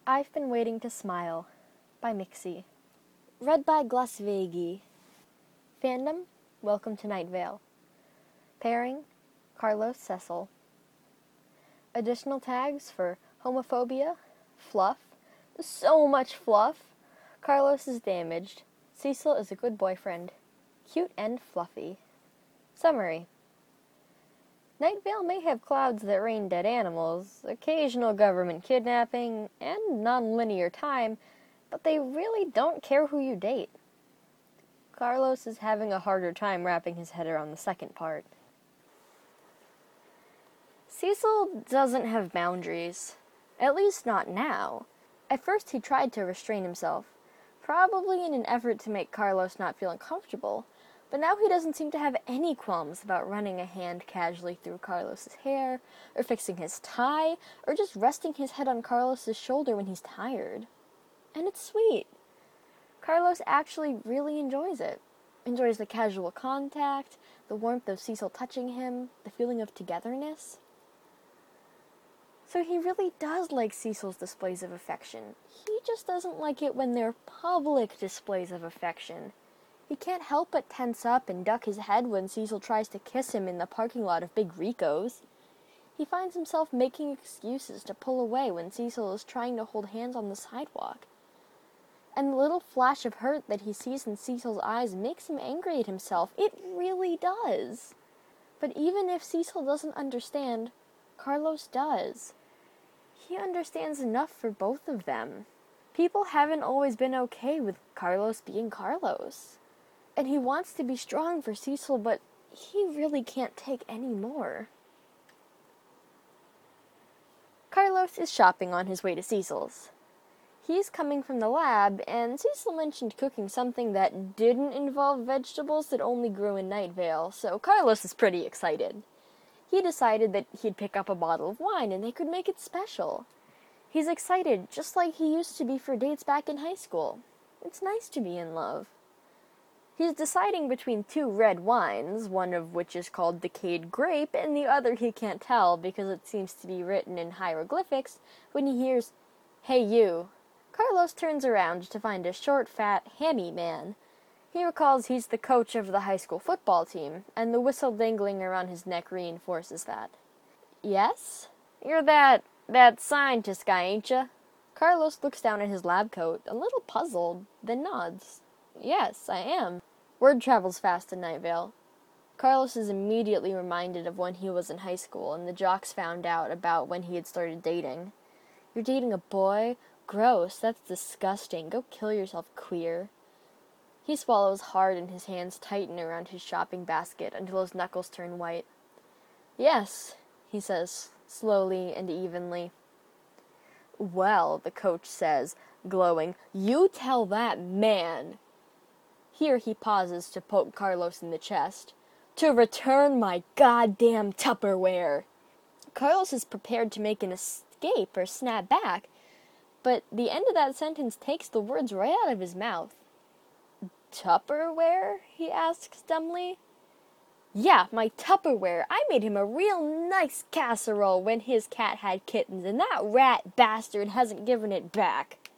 I've Been Waiting to Smile by Mixie. Read by Glasvegi. Fandom, welcome to Night Vale. Pairing, Carlos Cecil. Additional tags for homophobia, fluff, so much fluff. Carlos is damaged. Cecil is a good boyfriend. Cute and fluffy. Summary. Night Vale may have clouds that rain dead animals, occasional government kidnapping, and non-linear time, but they really don't care who you date. Carlos is having a harder time wrapping his head around the second part. Cecil doesn't have boundaries. At least not now. At first he tried to restrain himself, probably in an effort to make Carlos not feel uncomfortable, but now he doesn't seem to have any qualms about running a hand casually through Carlos's hair, or fixing his tie, or just resting his head on Carlos's shoulder when he's tired. And it's sweet. Carlos actually really enjoys it. Enjoys the casual contact, the warmth of Cecil touching him, the feeling of togetherness. So he really does like Cecil's displays of affection. He just doesn't like it when they're public displays of affection. He can't help but tense up and duck his head when Cecil tries to kiss him in the parking lot of Big Rico's. He finds himself making excuses to pull away when Cecil is trying to hold hands on the sidewalk. And the little flash of hurt that he sees in Cecil's eyes makes him angry at himself. It really does. But even if Cecil doesn't understand, Carlos does. He understands enough for both of them. People haven't always been okay with Carlos being Carlos. And he wants to be strong for Cecil, but he really can't take any more. Carlos is shopping on his way to Cecil's. He's coming from the lab, and Cecil mentioned cooking something that didn't involve vegetables that only grew in Night Vale, so Carlos is pretty excited. He decided that he'd pick up a bottle of wine and they could make it special. He's excited, just like he used to be for dates back in high school. It's nice to be in love. He's deciding between two red wines, one of which is called Decayed Grape, and the other he can't tell because it seems to be written in hieroglyphics, when he hears, "Hey you." Carlos turns around to find a short, fat, hammy man. He recalls he's the coach of the high school football team, and the whistle dangling around his neck reinforces that. "Yes? You're that scientist guy, ain't ya?" Carlos looks down at his lab coat, a little puzzled, then nods. "Yes, I am." Word travels fast in Night Vale. Carlos is immediately reminded of when he was in high school, and the jocks found out about when he had started dating. "You're dating a boy? Gross, that's disgusting. Go kill yourself, queer." He swallows hard and his hands tighten around his shopping basket until his knuckles turn white. "Yes," he says, slowly and evenly. "Well," the coach says, glowing, "you tell that man." Here he pauses to poke Carlos in the chest. "To return my goddamn Tupperware." Carlos is prepared to make an escape or snap back, but the end of that sentence takes the words right out of his mouth. "Tupperware?" he asks dumbly. "Yeah, my Tupperware. I made him a real nice casserole when his cat had kittens, and that rat bastard hasn't given it back."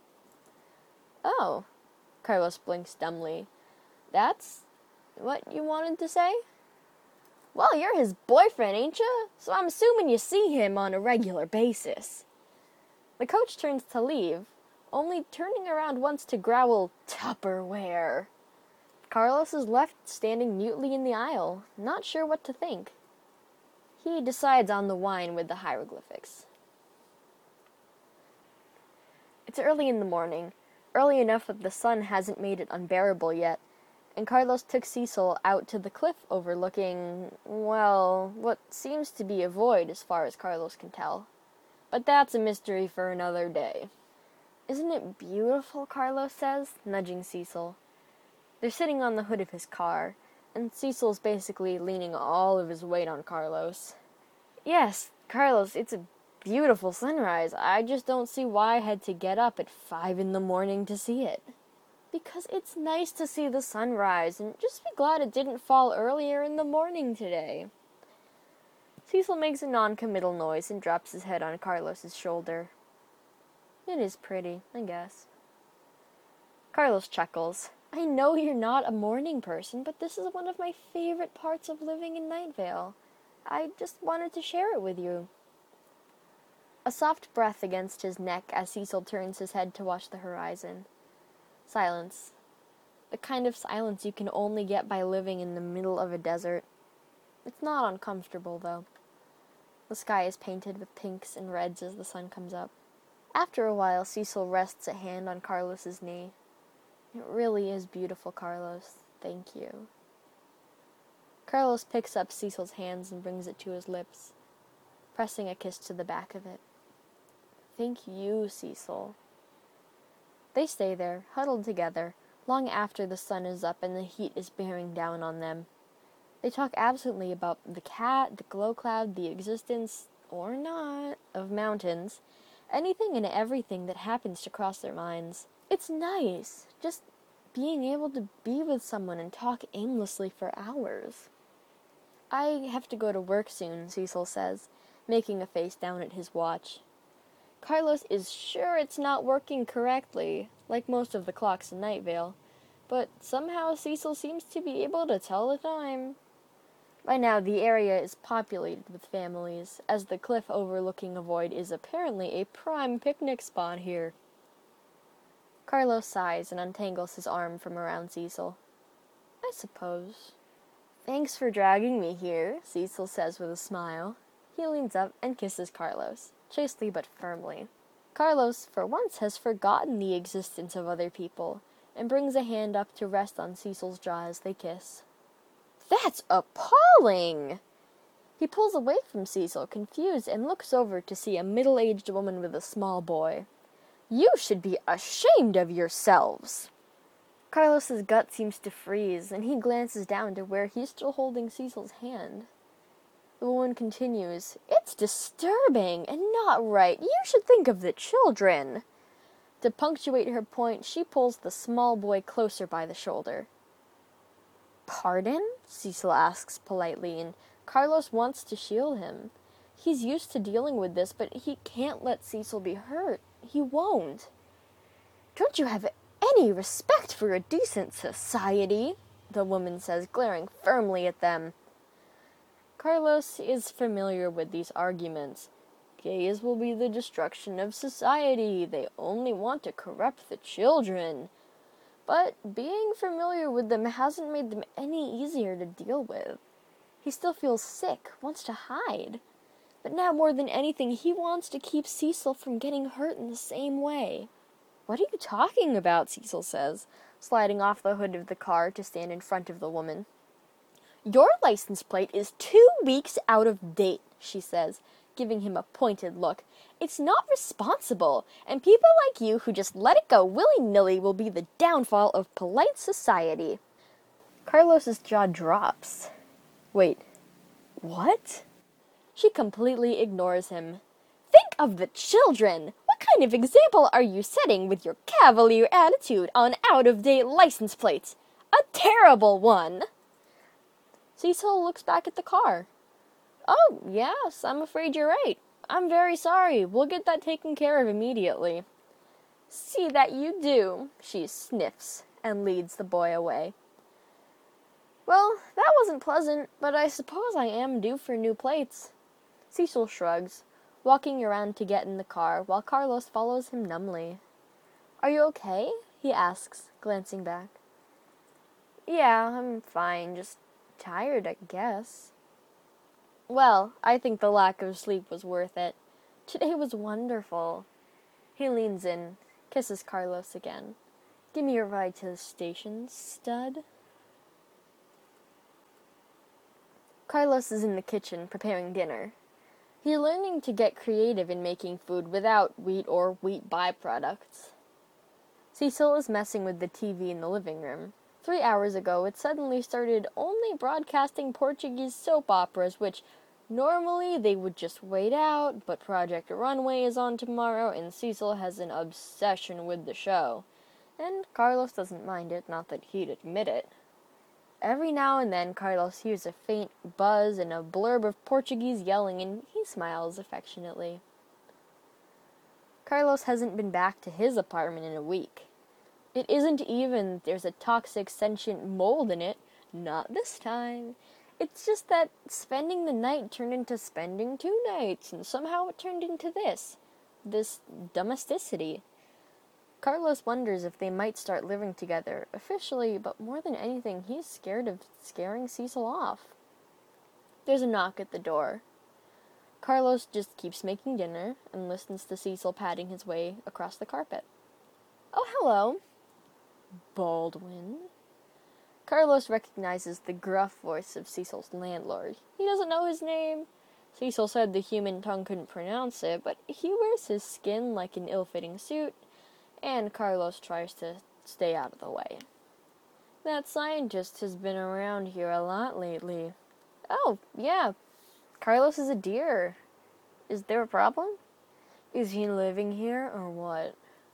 "Oh," Carlos blinks dumbly. "That's what you wanted to say?" "Well, you're his boyfriend, ain't ya? So I'm assuming you see him on a regular basis." The coach turns to leave, only turning around once to growl, "Tupperware." Carlos is left standing mutely in the aisle, not sure what to think. He decides on the wine with the hieroglyphics. It's early in the morning, early enough that the sun hasn't made it unbearable yet, and Carlos took Cecil out to the cliff overlooking, well, what seems to be a void as far as Carlos can tell. But that's a mystery for another day. "Isn't it beautiful?" Carlos says, nudging Cecil. They're sitting on the hood of his car, and Cecil's basically leaning all of his weight on Carlos. "Yes, Carlos, it's a beautiful sunrise. I just don't see why I had to get up at 5 a.m. to see it." "Because it's nice to see the sunrise, and just be glad it didn't fall earlier in the morning today." Cecil makes a non-committal noise and drops his head on Carlos's shoulder. It is pretty, I guess. Carlos chuckles. I know you're not a morning person, but this is one of my favorite parts of living in Night Vale. I just wanted to share it with you. A soft breath against his neck as Cecil turns his head to watch the horizon. Silence. The kind of silence you can only get by living in the middle of a desert. It's not uncomfortable, though. The sky is painted with pinks and reds as the sun comes up. After a while, Cecil rests a hand on Carlos's knee. It really is beautiful, Carlos. Thank you. Carlos picks up Cecil's hands and brings it to his lips, pressing a kiss to the back of it. Thank you, Cecil. They stay there, huddled together, long after the sun is up and the heat is bearing down on them. They talk absently about the cat, the glow cloud, the existence, or not, of mountains, anything and everything that happens to cross their minds. It's nice, just being able to be with someone and talk aimlessly for hours. I have to go to work soon, Cecil says, making a face down at his watch. Carlos is sure it's not working correctly, like most of the clocks in Night Vale, but somehow Cecil seems to be able to tell the time. By now, the area is populated with families, as the cliff overlooking a void is apparently a prime picnic spot here. Carlos sighs and untangles his arm from around Cecil. I suppose. Thanks for dragging me here, Cecil says with a smile. He leans up and kisses Carlos, chastely but firmly. Carlos, for once, has forgotten the existence of other people, and brings a hand up to rest on Cecil's jaw as they kiss. That's appalling! He pulls away from Cecil, confused, and looks over to see a middle-aged woman with a small boy. You should be ashamed of yourselves! Carlos's gut seems to freeze, and he glances down to where he's still holding Cecil's hand. The woman continues, It's disturbing and not right. You should think of the children. To punctuate her point, she pulls the small boy closer by the shoulder. Pardon? Cecil asks politely, and Carlos wants to shield him. He's used to dealing with this, but he can't let Cecil be hurt. He won't. Don't you have any respect for a decent society? The woman says, glaring firmly at them. Carlos is familiar with these arguments. Gays will be the destruction of society. They only want to corrupt the children. But being familiar with them hasn't made them any easier to deal with. He still feels sick, wants to hide. But now more than anything, he wants to keep Cecil from getting hurt in the same way. What are you talking about? Cecil says, sliding off the hood of the car to stand in front of the woman. Your license plate is 2 weeks out of date, she says, giving him a pointed look. It's not responsible, and people like you who just let it go willy-nilly will be the downfall of polite society. Carlos's jaw drops. Wait, what? She completely ignores him. Think of the children! What kind of example are you setting with your cavalier attitude on out-of-date license plates? A terrible one! Cecil looks back at the car. Oh, yes, I'm afraid you're right. I'm very sorry. We'll get that taken care of immediately. See that you do, she sniffs and leads the boy away. Well, that wasn't pleasant, but I suppose I am due for new plates. Cecil shrugs, walking around to get in the car while Carlos follows him numbly. Are you okay? He asks, glancing back. Yeah, I'm fine, just tired, I guess. Well, I think the lack of sleep was worth it. Today was wonderful. He leans in, kisses Carlos again. Give me a ride to the station, stud. Carlos is in the kitchen preparing dinner. He's learning to get creative in making food without wheat or wheat byproducts. Cecil is messing with the TV in the living room. 3 hours ago, it suddenly started only broadcasting Portuguese soap operas, which normally they would just wait out, but Project Runway is on tomorrow, and Cecil has an obsession with the show. And Carlos doesn't mind it, not that he'd admit it. Every now and then, Carlos hears a faint buzz and a blurb of Portuguese yelling, and he smiles affectionately. Carlos hasn't been back to his apartment in a week. It isn't even that there's a toxic sentient mold in it. Not this time. It's just that spending the night turned into spending 2 nights, and somehow it turned into this domesticity. Carlos wonders if they might start living together, officially, but more than anything, he's scared of scaring Cecil off. There's a knock at the door. Carlos just keeps making dinner and listens to Cecil padding his way across the carpet. Oh, hello. Baldwin. Carlos recognizes the gruff voice of Cecil's landlord. He doesn't know his name. Cecil said the human tongue couldn't pronounce it, but he wears his skin like an ill-fitting suit, and Carlos tries to stay out of the way. That scientist has been around here a lot lately. Oh, yeah. Carlos is a deer. Is there a problem? Is he living here or what?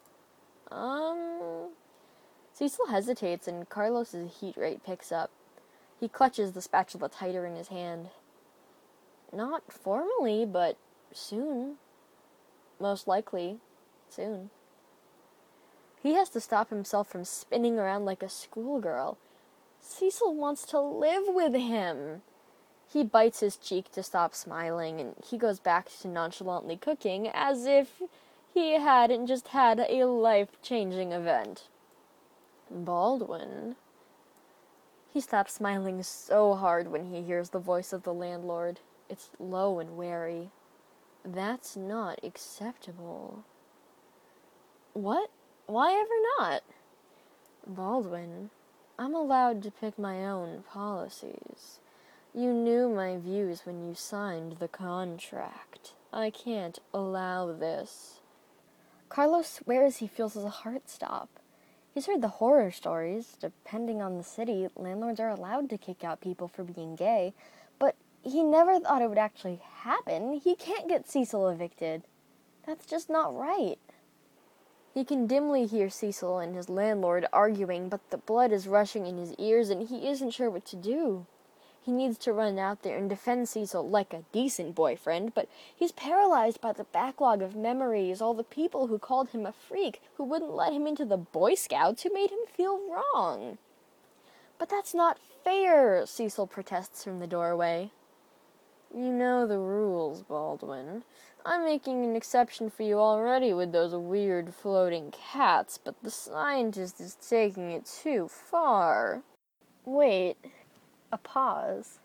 Cecil hesitates and Carlos's heat rate picks up. He clutches the spatula tighter in his hand. Not formally, but soon. Most likely, soon. He has to stop himself from spinning around like a schoolgirl. Cecil wants to live with him. He bites his cheek to stop smiling, and he goes back to nonchalantly cooking as if he hadn't just had a life-changing event. Baldwin. He stops smiling so hard when he hears the voice of the landlord. It's low and wary. That's not acceptable. What? Why ever not? Baldwin, I'm allowed to pick my own policies. You knew my views when you signed the contract. I can't allow this. Carlos swears he feels his heart stop. He's heard the horror stories. Depending on the city, landlords are allowed to kick out people for being gay, but he never thought it would actually happen. He can't get Cecil evicted. That's just not right. He can dimly hear Cecil and his landlord arguing, but the blood is rushing in his ears and he isn't sure what to do. He needs to run out there and defend Cecil like a decent boyfriend, but he's paralyzed by the backlog of memories, all the people who called him a freak, who wouldn't let him into the Boy Scouts, who made him feel wrong. But that's not fair, Cecil protests from the doorway. You know the rules, Baldwin. I'm making an exception for you already with those weird floating cats, but the scientist is taking it too far. Wait. A pause.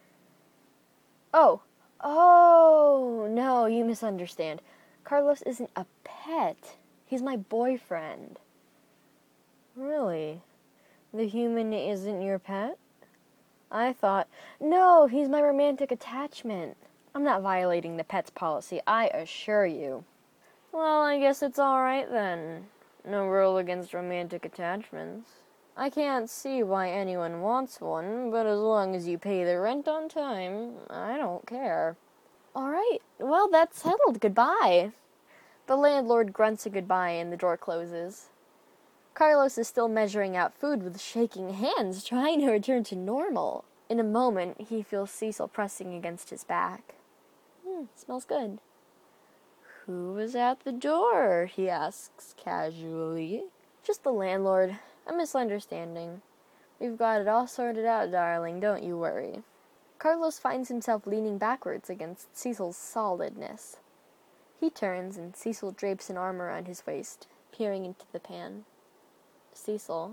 Oh, no, you misunderstand. Carlos isn't a pet. He's my boyfriend. Really? The human isn't your pet? I thought, no, he's my romantic attachment. I'm not violating the pets policy, I assure you. Well, I guess it's all right then. No rule against romantic attachments. I can't see why anyone wants one, but as long as you pay the rent on time, I don't care. All right, well, that's settled. Goodbye. The landlord grunts a goodbye and the door closes. Carlos is still measuring out food with shaking hands, trying to return to normal. In a moment, he feels Cecil pressing against his back. Smells good. Who was at the door? He asks casually. Just the landlord. A misunderstanding. We've got it all sorted out, darling, don't you worry. Carlos finds himself leaning backwards against Cecil's solidness. He turns and Cecil drapes an arm around his waist, peering into the pan. Cecil.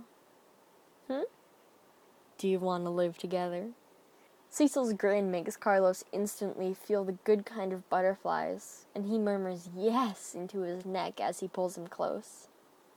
Do you want to live together? Cecil's grin makes Carlos instantly feel the good kind of butterflies, and he murmurs yes into his neck as he pulls him close.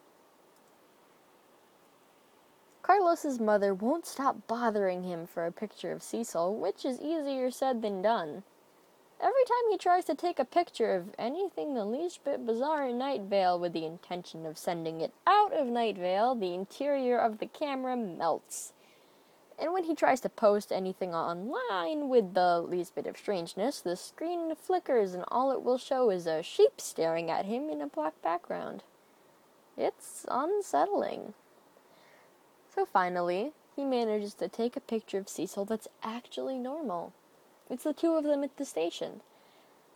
Carlos's mother won't stop bothering him for a picture of Cecil, which is easier said than done. Every time he tries to take a picture of anything the least bit bizarre in Night Vale with the intention of sending it out of Night Vale, the interior of the camera melts. And when he tries to post anything online with the least bit of strangeness, the screen flickers and all it will show is a sheep staring at him in a black background. It's unsettling. So finally, he manages to take a picture of Cecil that's actually normal. It's the two of them at the station.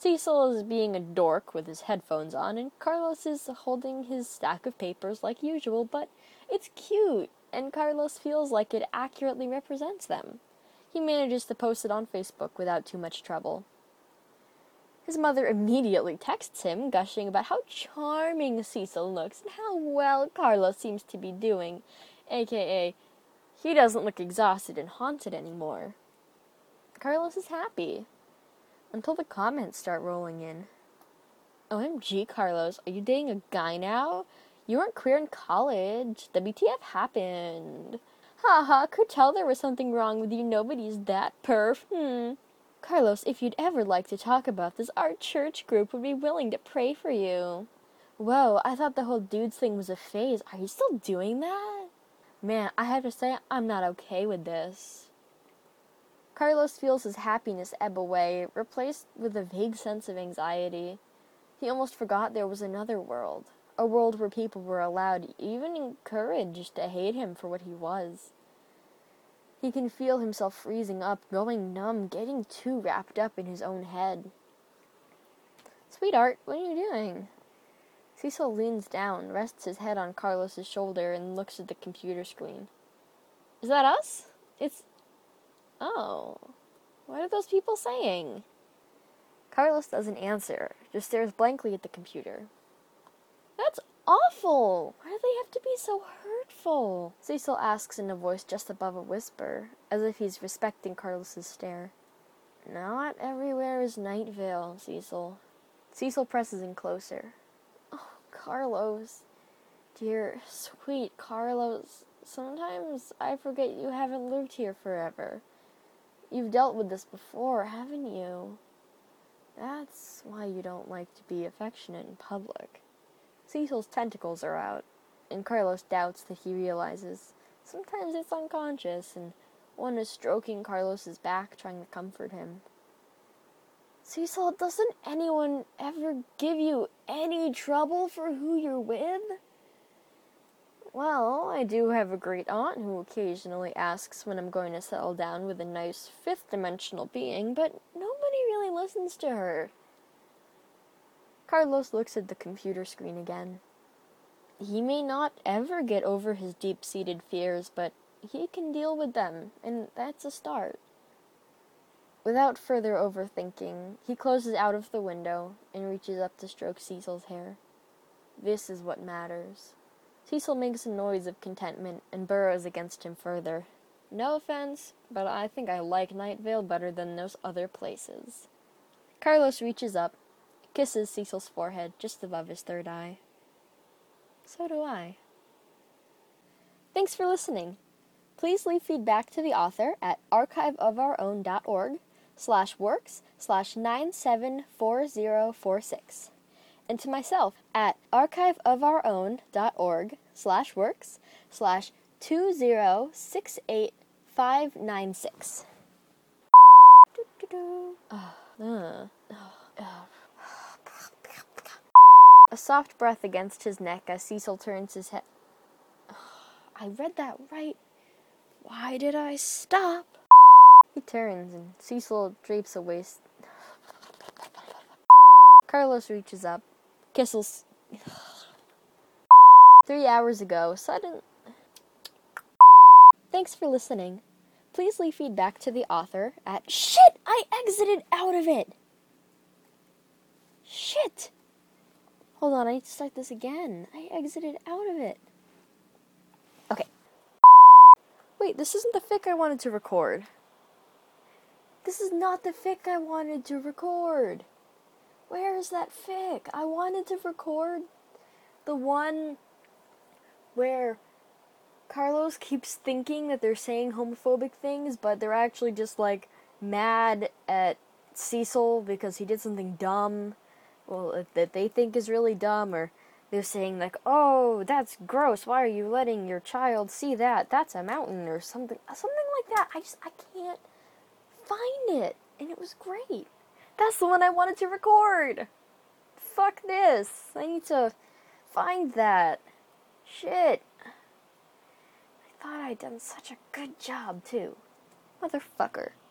Cecil is being a dork with his headphones on, and Carlos is holding his stack of papers like usual, but it's cute, and Carlos feels like it accurately represents them. He manages to post it on Facebook without too much trouble. His mother immediately texts him, gushing about how charming Cecil looks and how well Carlos seems to be doing, aka, he doesn't look exhausted and haunted anymore. Carlos is happy. Until the comments start rolling in. OMG, Carlos, are you dating a guy now? You weren't queer in college. WTF happened? Haha, could tell there was something wrong with you. Nobody's that perf. Carlos, if you'd ever like to talk about this, our church group would be willing to pray for you. Whoa, I thought the whole dudes thing was a phase. Are you still doing that? Man, I have to say, I'm not okay with this. Carlos feels his happiness ebb away, replaced with a vague sense of anxiety. He almost forgot there was another world, a world where people were allowed, even encouraged, to hate him for what he was. He can feel himself freezing up, going numb, getting too wrapped up in his own head. Sweetheart, what are you doing? Cecil leans down, rests his head on Carlos's shoulder, and looks at the computer screen. Is that us? Oh, what are those people saying? Carlos doesn't answer, just stares blankly at the computer. That's awful! Why do they have to be so hurtful? Cecil asks in a voice just above a whisper, as if he's respecting Carlos's stare. Not everywhere is Night Vale, Cecil. Cecil presses in closer. Oh, Carlos. Dear, sweet Carlos. Sometimes I forget you haven't lived here forever. You've dealt with this before, haven't you? That's why you don't like to be affectionate in public. Cecil's tentacles are out, and Carlos doubts that he realizes. Sometimes it's unconscious, and one is stroking Carlos's back, trying to comfort him. Cecil, doesn't anyone ever give you any trouble for who you're with? Well, I do have a great aunt who occasionally asks when I'm going to settle down with a nice fifth-dimensional being, but nobody really listens to her. Carlos looks at the computer screen again. He may not ever get over his deep-seated fears, but he can deal with them, and that's a start. Without further overthinking, he closes out of the window and reaches up to stroke Cecil's hair. This is what matters. Cecil makes a noise of contentment and burrows against him further. No offense, but I think I like Night Vale better than those other places. Carlos reaches up, kisses Cecil's forehead just above his third eye. So do I. Thanks for listening. Please leave feedback to the author at archiveofourown.org/works/974046. And to myself at archiveofourown.org/2068596. A soft breath against his neck as Cecil turns his head. I read that right. Why did I stop? He turns and Cecil drapes a waist. Carlos reaches up. Kisses. 3 hours ago, Thanks for listening. Please leave feedback to the author at Shit! I exited out of it! Shit! Hold on, I need to start this again. I exited out of it. Okay. Wait, this isn't the fic I wanted to record. This is not the fic I wanted to record. Where is that fic? I wanted to record the one where Carlos keeps thinking that they're saying homophobic things, but they're actually just, like, mad at Cecil because he did something dumb, well, that they think is really dumb, or they're saying, like, oh, that's gross, why are you letting your child see that? That's a mountain, or something like that. I can't find it, and it was great. That's the one I wanted to record. Fuck this. I need to find that. Shit. I thought I'd done such a good job, too. Motherfucker.